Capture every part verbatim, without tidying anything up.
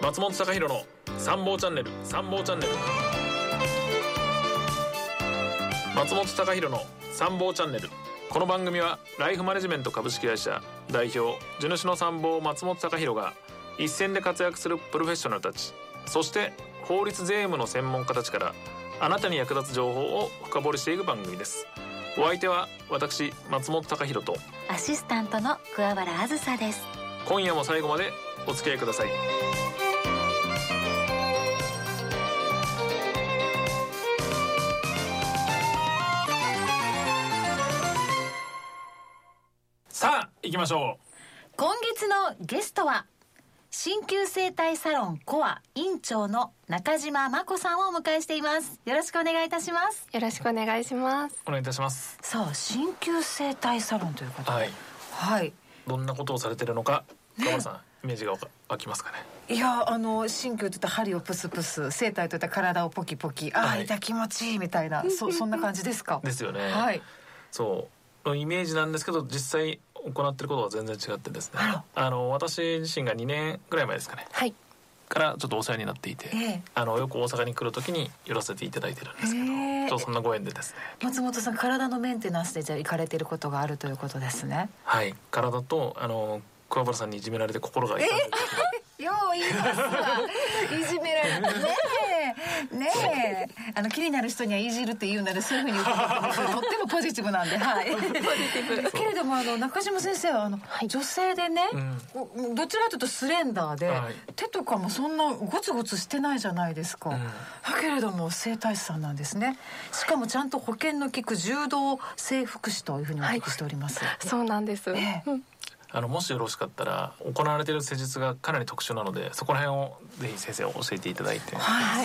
松本隆弘の参謀チャンネル参謀チャンネル松本隆弘の参謀チャンネル。この番組はライフマネジメント株式会社代表地主の参謀松本隆弘が一線で活躍するプロフェッショナルたち、そして法律税務の専門家たちからあなたに役立つ情報を深掘りしていく番組です。お相手は私松本隆弘とアシスタントの桑原あずさです。 今夜も最後までお付き合いください。さあ行きましょう。 今月のゲストは鍼灸整体サロンコア院長の中島真子さんをお迎えしています。よろしくお願いいたします。 よろしくお願いします。 お願いいたします。 さあ鍼灸整体サロンということで、 はいはい、 どんなことをされているのか川原さん、イメージが湧きますかね。 いや、あの鍼灸といったら針をプスプス、整体といったら体をポキポキ、ああ、はい、痛気持ちいいみたいな、そ, そんな感じですか。 ですよね。 はい、 そうのイメージなんですけど、実際行っていることは全然違ってですね、ああの私自身がにねんぐらい前ですかね、はい、からちょっとお世話になっていて、えー、あのよく大阪に来るときに寄らせていただいてるんですけど、えー、ちょっとそんなご縁でですね。松本さん、体のメンテナンスでじゃあ行かれていることがあるということですね。 はい、体とあの桑原さんにいじめられて心が痛んで、 えー、よう言いますわいじめられてねえねえ、あの気になる人にはいじるって言うならそういうふうに言ってますとってもポジティブなんで、はい、ポジティブけれども、あの中島先生はあの、はい、女性でね、うん、どちらかというとスレンダーで、はい、手とかもそんなゴツゴツしてないじゃないですか、うん、だけれども整体師さんなんですね。しかもちゃんと保険の効く柔道整復師というふうにお聞きしております、はい、 そうなんです、 ええ、 あのもしよろしかったら、行われている施術がかなり特殊なので、そこら辺をぜひ先生を教えていただいて。 はい、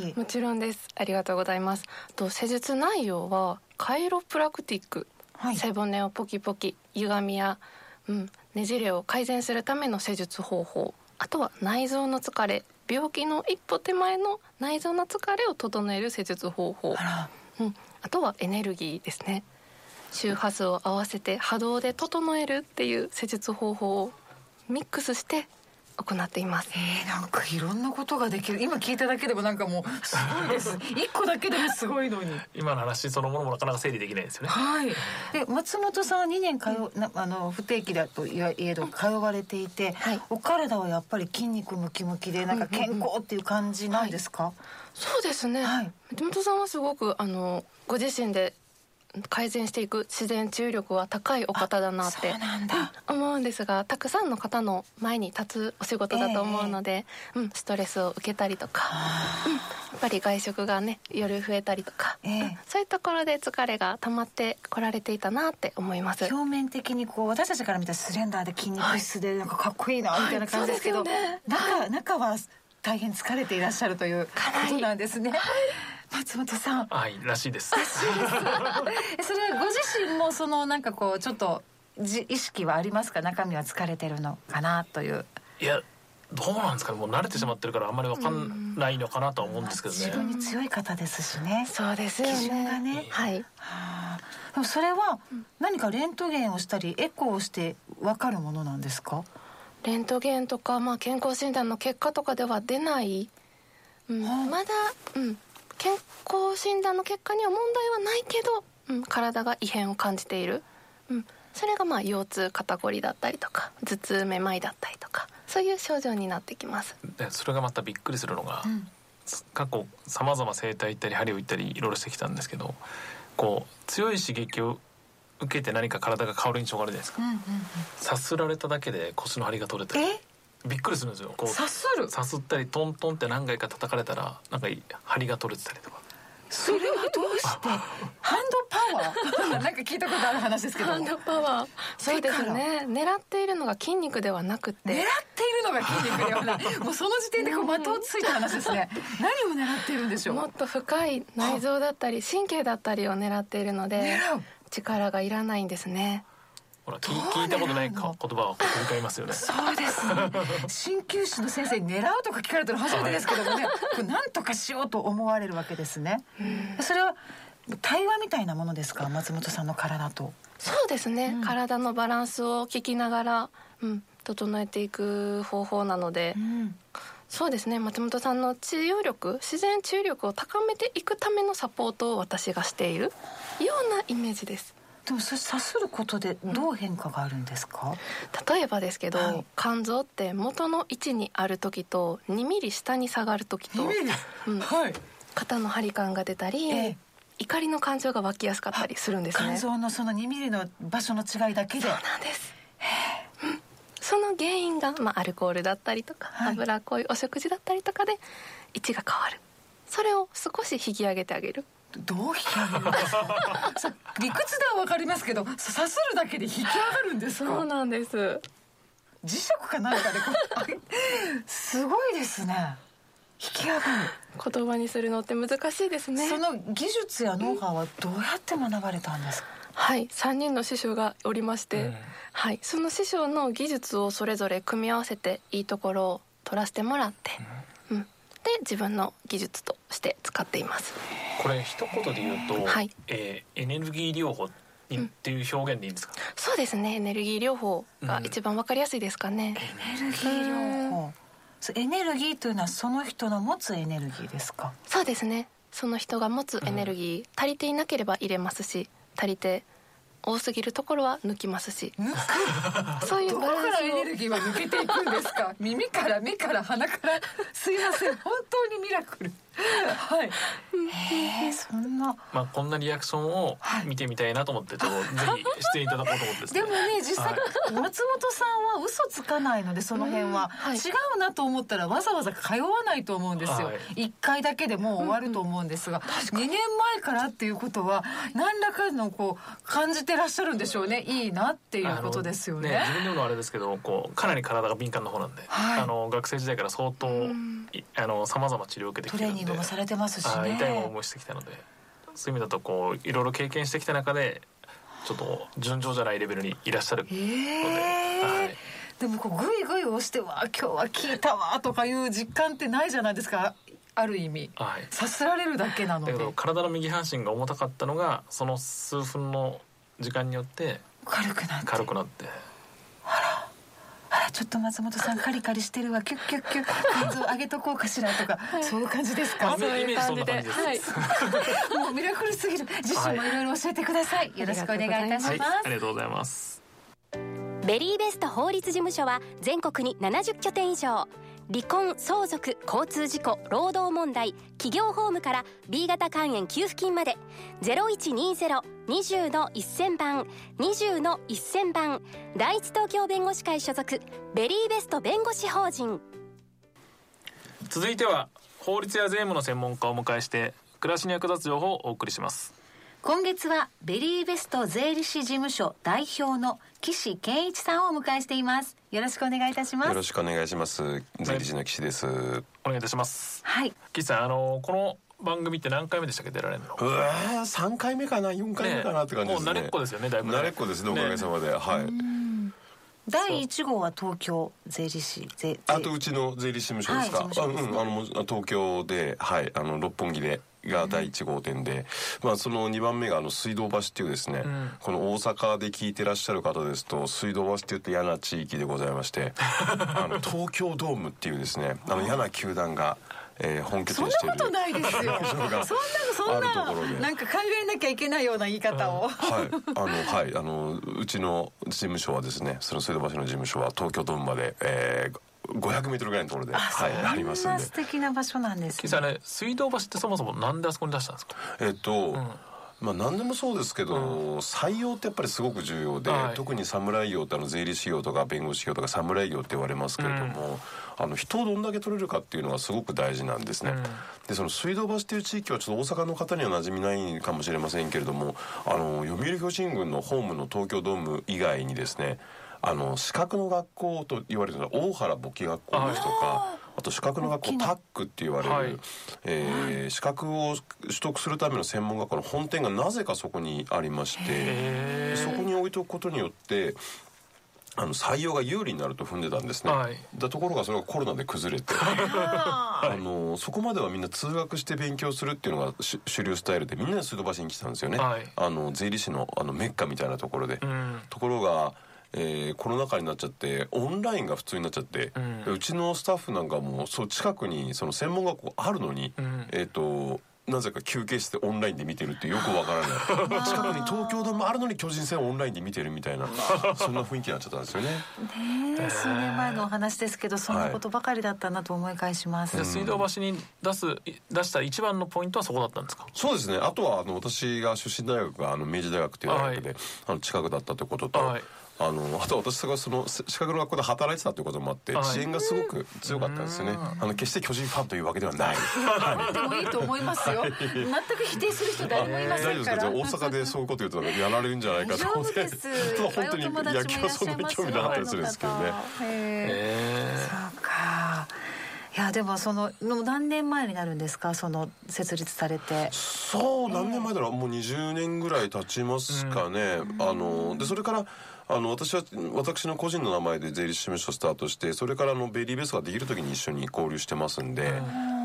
もちろんです。ありがとうございます。と施術内容はカイロプラクティック、はい、背骨をポキポキ、歪みや、うん、ねじれを改善するための施術方法、あとは内臓の疲れ、病気の一歩手前の内臓の疲れを整える施術方法、あら、うん、あとはエネルギーですね。周波数を合わせて波動で整えるっていう施術方法をミックスして行っています。 えー、なんかいろんなことができる。今聞いただけでもなんかもうすごいです一個だけでもすごいのに今の話そのものもなかなか整理できないですよね。 はい。で松本さんはにねん通う、なあの不定期だといえど通われていて、はい、お体はやっぱり筋肉ムキムキでなんか健康っていう感じなんですか。 はい、そうですね、はい、松本さんはすごくあのご自身で改善していく自然治癒力は高いお方だなって思うんですが、たくさんの方の前に立つお仕事だと思うので、えーうん、ストレスを受けたりとか、うん、やっぱり外食がね夜増えたりとか、えーうん、そういうところで疲れが溜まってこられていたなって思います。 表面的にこう私たちから見たらスレンダーで筋肉質でなんかかっこいいなみたいな感じですけど、はいはいね、中, 中は大変疲れていらっしゃるということなんですね。松本さん、 はい、らしいです。 らしいですそれはご自身もそのなんかこうちょっとじ意識はありますか。中身は疲れてるのかなという。 いや、どうなんですかね。もう慣れてしまってるからあんまり分かんないのかなとは思うんですけどね。 自分に強い方ですしね。 そうですよね。 基準がね、 はい。 はあ、でもそれは何かレントゲンをしたりエコーをして分かるものなんですか。 レントゲンとか、まあ、健康診断の結果とかでは出ない、うん、まだ、うん、健康診断の結果には問題はないけど、うん、体が異変を感じている、うん、それがまあ腰痛肩こりだったりとか頭痛めまいだったりとか、そういう症状になってきます。 でそれがまたびっくりするのが、うん、過去さまざま整体行ったり針を行ったりいろいろしてきたんですけど、こう強い刺激を受けて何か体が変わる印象があるじゃないですか、うんうんうん、さすられただけで腰の張りが取れたり、びっくりするんですよ。こうさするさすったりトントンって何回か叩かれたらなんか張りが取れてたりとか。 それはどうしてハンドパワーなんか聞いたことある話ですけど。 ハンドパワー、そうですね。狙っているのが筋肉ではなくて、 狙っているのが筋肉ではないもうその時点でこう的をついた話ですね何を狙っているんでしょう。 もっと深い内臓だったり神経だったりを狙っているので力がいらないんですね。 ほら 聞, 聞いたことないか言葉を繰り返ますよね。 そうですね。鍼灸師の先生に狙うとか聞かれたの初めてですけどもねこれ何とかしようと思われるわけですね。それは対話みたいなものですか、松本さんの体と。 そうですね、うん、体のバランスを聞きながら、うん、 整えていく方法なので、うん、そうですね、松本さんの治療力、自然治癒力を高めていくためのサポートを私がしているようなイメージです。 でもそれさすることでどう変化があるんですか？ うん、例えばですけど、はい、肝臓って元の位置にある時とにミリ下に下がる時と、うん、はい、肩の張り感が出たり、ええ、怒りの感情が湧きやすかったりするんですね。 肝臓のそのにミリの場所の違いだけで。 そうなんです。うん、その原因が、まあ、アルコールだったりとか、はい、脂っこいお食事だったりとかで位置が変わる。それを少し引き上げてあげる。 どう引き上げるんですか？理屈では分かりますけど、刺するだけで引き上がるんですか？ そうなんです。 磁石か何かでこれすごいですね。引き上がる。 言葉にするのって難しいですね。 その技術やノウハウはどうやって学ばれたんですか？ はい、さんにんの師匠がおりまして、うん、はい、その師匠の技術をそれぞれ組み合わせていいところを取らせてもらって、うんうん、で自分の技術として使っています。 これ一言で言うと、はい、えー、エネルギー療法にっていう表現でいいんですか？うん、 そうですね、エネルギー療法が一番わかりやすいですかね。 うん、エネルギー療法、エネルギーというのはその人の持つエネルギーですか？ そうですね、その人が持つエネルギー、うん、足りていなければ入れますし、足りて多すぎるところは抜きますし、 抜くそういうバランスを。どこからエネルギーは抜けていくんですか？耳から目から鼻から。すいません、本当にミラクル。はい。へえ、そんな、 まあこんなリアクションを見てみたいなと思って、ちょっとぜひ出演いただこうと思ってですね。 でもね、実際、はい、松本さんは嘘つかないので、その辺は、はい、違うなと思ったらわざわざ通わないと思うんですよ。いっかいだけでもう終わると思うんですが、うんうん、にねんまえからっていうことは何らかのこう感じてらっしゃるんでしょうね。いいなっていうことですよね。 ね、自分でもあれですけど、こうかなり体が敏感な方なんで、はい、あの学生時代から相当、うん、あの様々治療を受けてきてるんで、 トレーニングもされてますしね。 痛い思いしてきたので、そういう意味だとこういろいろ経験してきた中でちょっと順調じゃないレベルにいらっしゃるので、はい、 でもこうグイグイ押してわ今日は効いたわとかいう実感ってないじゃないですか。ある意味、はい、さすられるだけなので。 だけど体の右半身が重たかったのがその数分の時間によって軽くなって軽くなってあらあら、ちょっと松本さんカリカリしてるわ、キュッキュッキュッ肝臓上げとこうかしらとか、はい、そういう感じですか？ そういう感じで、イメージそんな感じです、 はい、もうミラクルすぎる。次週もいろいろ教えてください、はい、よろしくお願いいたします。はい、 ありがとうございます。 ベリーベスト法律事務所は全国にななじゅっきょてん以上、離婚、相続、交通事故、労働問題、企業法務から B 型肝炎給付金まで ゼロいちにゼロ にじゅうのせん番 にじゅうのせん番、第一東京弁護士会所属ベリーベスト弁護士法人。 続いては法律や税務の専門家をお迎えして暮らしに役立つ情報をお送りします。 今月はベリーベスト税理士事務所代表の岸健一さんをお迎えしています。よろしくお願いいたします。 よろしくお願いします。税理士の岸です。 お願いいたします。 はい。 岸さん、あのこの番組って何回目でしたっけ、出られるの？ うわー、さんかいめかな、よんかいめかなって感じですね。 もう慣れっこですよね、だいぶね。 慣れっこですね、おかげさまで、ね、はい。 だいいち号は東京税理士税あとうちの税理士事務所ですか？はい、あ、うん、あの東京で、はい、あの六本木でがだいいち号店で、まあ、そのにばんめがあの水道橋っていうですね、うん、この大阪で聞いてらっしゃる方ですと水道橋って言って嫌な地域でございましてあの東京ドームっていうですね、あの嫌な球団がえー、本拠地にしている。 そんなことないですよそんなのそんななんか考えなきゃいけないような言い方を、うん、 はいあのはいあのうちの事務所はですね、その水道橋の事務所は東京ドームまで、えー、ごひゃくメートルぐらいのところで、 あ、 はい、ありますんで。そんな素敵な場所なんですね。 実はね、水道橋ってそもそもなんであそこに出したんですか？ えっと、うんまあ、何でもそうですけど、うん、採用ってやっぱりすごく重要で、はい、特に侍業ってあの税理士業とか弁護士業とか侍業って言われますけれども、うん、あの人をどんだけ取れるかっていうのがすごく大事なんですね、うん、でその水道橋っていう地域はちょっと大阪の方には馴染みないかもしれませんけれども、あの読売巨人軍のホームの東京ドーム以外にですね、あの資格の学校と言われるのは大原簿記学校ですとか、あと資格の学校タックって言われる、はいえー、資格を取得するための専門学校の本店がなぜかそこにありまして、そこに置いておくことによってあの採用が有利になると踏んでたんですね、はい、だところがそれがコロナで崩れてあのそこまではみんな通学して勉強するっていうのが主流スタイルで、みんなで水道橋に来てたんですよね、はい、あの税理士の、あのメッカみたいなところで、うん、ところがえー、コロナ禍になっちゃってオンラインが普通になっちゃって、うん、うちのスタッフなんかもそう近くにその専門学校あるのに、うん、えっ、ー、となぜか休憩してオンラインで見てるってよくわからない近くに東京ドームあるのに巨人戦をオンラインで見てるみたいなそんな雰囲気になっちゃったんですよね。 ねえ数年前のお話ですけどそんなことばかりだったなと思い返します、 はい、水道橋に出す出した一番のポイントはそこだったんですか？ そうですね。あとはあの私が出身大学があの明治大学という大学で、はい、あの近くだったということと、はい、あのあと私がその資格の学校で働いてたということもあって、はい、支援がすごく強かったんですよね。あの決して巨人ファンというわけではない。 でもいいと思いますよ。全く否定する人誰もいませんから。 大ですか？大阪でそういうこと言うとやられるんじゃないかと思って。大丈夫です。本当に野球はそんなに興味なかったりするんですけどね。へえ。そうか。いやでもその何年前になるんですかその設立されて。 そう何年前だろうもうにじゅうねんぐらい経ちますかね。うん、あのでそれからあの私は私の個人の名前で税理士事務所スタートしてそれからのベリーベースができる時に一緒に交流してますんで、うん、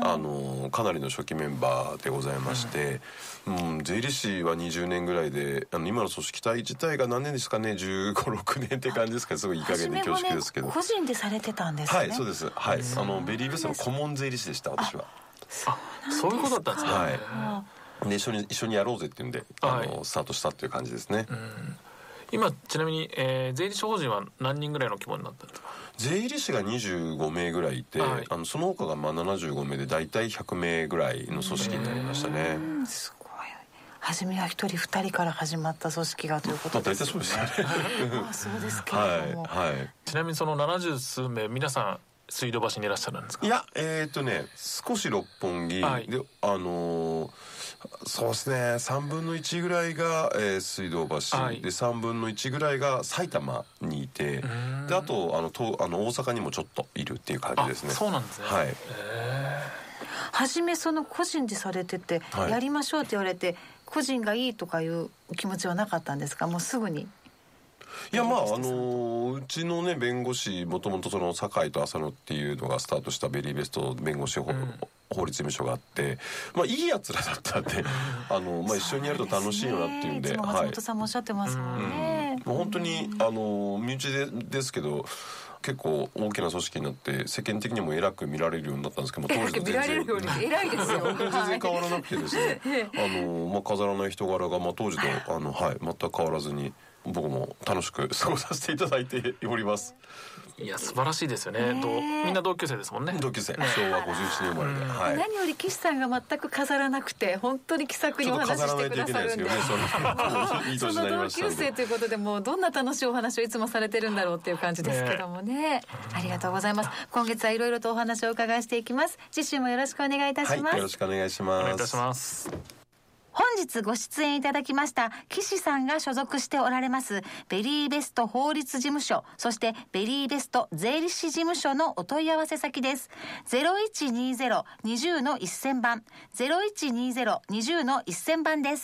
あのかなりの初期メンバーでございまして、うんうん、税理士はにじゅうねんぐらいであの今の組織体自体が何年ですかねじゅうご、ろくねんって感じですか。すごいいい加減で恐縮ですけど、 個人でされてたんですね。 はいそうです、はい、あのベリーベースの顧問税理士でした私は。 あそういうことだったんですね。 はい、で一緒に一緒にやろうぜっていうんであの、はい、スタートしたっていう感じですね。うん今ちなみに、えー、税理士法人は何人ぐらいの規模になったんですか？ 税理士がにじゅうごめいぐらいいて、はい、あのその他がまあななじゅうごめいでだいたいひゃくめいぐらいの組織になりましたね。 すごい。初めは一人二人から始まった組織がということですね。 大体そうですよね。 ああそうですけれども、 はいはい、 ちなみにそのななじゅうすうめい皆さん水道橋にいらっしゃるんですか？ いやえー、っとね少し六本木、はい、であのーそうですねさんぶんのいちぐらいが、えー、水道橋、はい、でさんぶんのいちぐらいが埼玉にいてであとあのとあの大阪にもちょっといるっていう感じですね。 あそうなんですね。 はい、 初めその個人でされてて、はい、やりましょうって言われて個人がいいとかいう気持ちはなかったんですか？もうすぐに。 いやまああのうちのね弁護士もともとその酒井と浅野っていうのがスタートしたベリーベスト弁護士法、うん、法律事務所があってまあいいやつらだったんであの、まあ、一緒にやると楽しいよなっていうんで、 いつも松本さんもおっしゃってますもんね。 うん、もう本当にあの身内でですけど結構大きな組織になって世間的にも偉く見られるようになったんですけど当時と全然見られるように偉いですよ。 全然変わらなくてですねあの、まあ、飾らない人柄が、まあ、当時とあの、はい、全く変わらずに僕も楽しく過ごさせていただいております。 いや素晴らしいですよね。どみんな同級生ですもんね。 同級生、昭和ごじゅうななねん生まれで、はい、 何より岸さんが全く飾らなくて本当に気さくにお話ししてくださるんで、その同級生ということでもうどんな楽しいお話をいつもされてるんだろうっていう感じですけどもね、ねありがとうございます。今月はいろいろとお話をお伺いしていきます。次週もよろしくお願いいたします。 はい、よろしくお願いします。 お願いいたします。 本日ご出演いただきました岸さんが所属しておられますベリーベスト法律事務所そしてベリーベスト税理士事務所のお問い合わせ先です。 ゼロいちにゼロ にじゅうのせん番 ゼロいちにゼロ にじゅうのせん番です。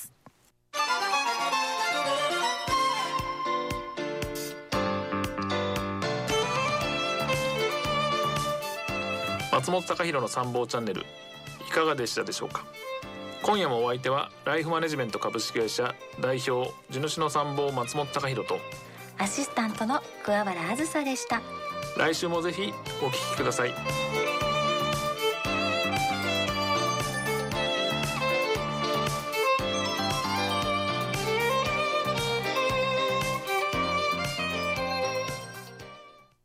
松本隆弘の参謀チャンネルいかがでしたでしょうか。今夜もお相手はライフマネジメント株式会社代表地主の参謀松本隆弘とアシスタントの桑原あずさでした。 来週もぜひお聞きください。